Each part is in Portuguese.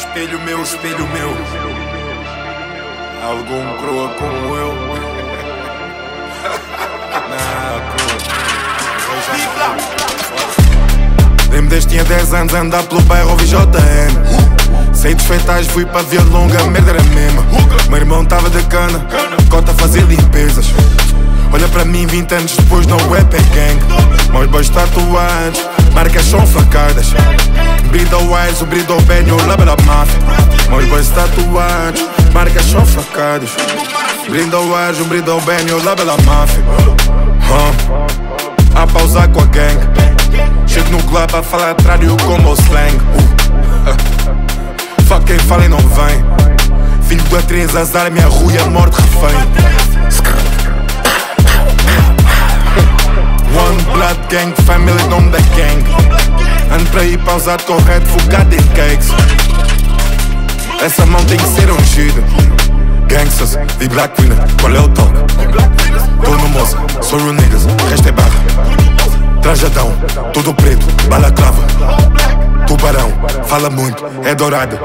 Espelho meu, espelho meu. Algum croa como eu. Lembro desde tinha 10 anos a andar pelo bairro ao VJM. Saí dos fetais, fui para Via Longa, a merda era mesma. Meu irmão tava de cana, cota a fazer limpezas. Olha para mim 20 anos depois, não é pé gang. Meus boys tatuados, marcas são facadas. Brida Wise, o Brida Benio, lava da máfia. Meus boys tatuados, marcas são facadas. Brida Wise, o Brida Benio, lava da máfia. A pausar com a gang. Chego no club a falar trário como o slang. Fuck quem fala e não vem. Filho do A3, azar, minha rua e a morte refém. One blood gang, family, nome da gang. Ando para ir pausado correto, focado em cakes. Essa mão tem que ser ungida. Gangsters, vi Black Winner, qual é o toque? Tô no moça, sou real niggas, resto é barra. Trajadão, tudo preto, balaclava. Tubarão, fala muito, é dourado.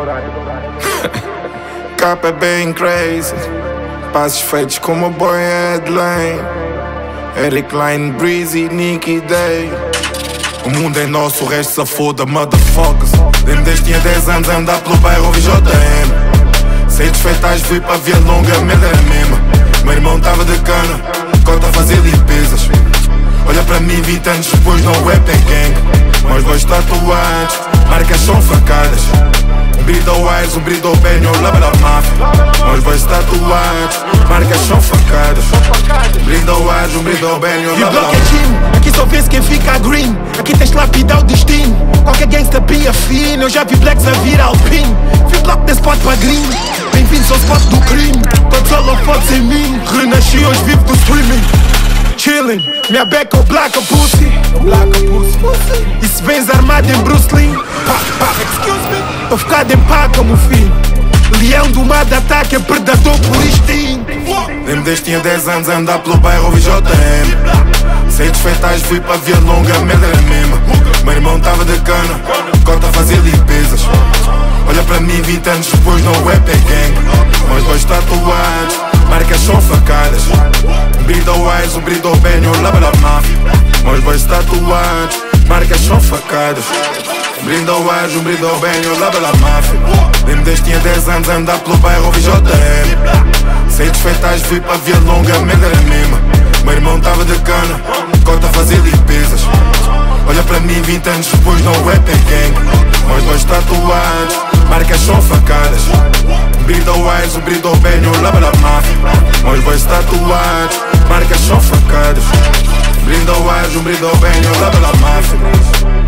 Capa é bem crazy. Passos feitos como o boy Headline. Eric Line, Breezy, Nicky Day. O mundo é nosso, o resto se foda, motherfuckers. Lembro desde tinha 10 anos a andar pelo bairro ao VJM. Saí dos fetais, fui para Via Longa, a merda era mesma. Meu irmão tava de cana, cota a fazer limpezas. Olha para mim 20 anos depois, não é pé gang. Meus boys tatuados, marcas são facadas. Brida Wise, o Brida Benio, lava da máfia. Meus boys tatuados, marcas são facadas. Brida Wise, o Brida Benio, lava da máfia. Aqui só vê-se quem fica green. Aqui tens de lapidar o destino. Qualquer gangsta pia fino. Eu já vi blacks a vir alpine. Vi bloco desse spot para green. Bem-vindos ao spot do crime. Todos holofotes em mim. Renasci, hoje vivo do streaming. Chillin', minha beca ou black pussy. E se vens armado em Bruce Lee, tô focado em pá como filho. Leão do mar de ataque é predador por instinto. Lembro desde tinha 10 anos a andar pelo bairro ao VJM. Saí dos fetais, fui para Via Longa, a merda era mesma. Meu irmão tava de cana, cota a fazer limpezas. Olha para mim 20 anos depois, não é pé gang. Meus boys tatuados, marcas são facadas. Brida Wise, o Brida Benio, lava da máfia. Meus boys tatuados, marcas são facadas. Brida Wise, o Brida Benio, lava da máfia. Lembro desde tinha 10 anos a andar pelo bairro ao VJM. Saí dos fetais, fui para Via Longa, a merda era mesma. Meu irmão tava de cana, cota a fazer limpezas. Olha para mim 20 anos depois, não é pé gang. Meus boys tatuados, marcas são facadas. Brida Wise, o Brida Benio, lava da máfia. Meus boys tatuados, marcas são facadas. Brida Wise, o Brida Benio, lava da máfia.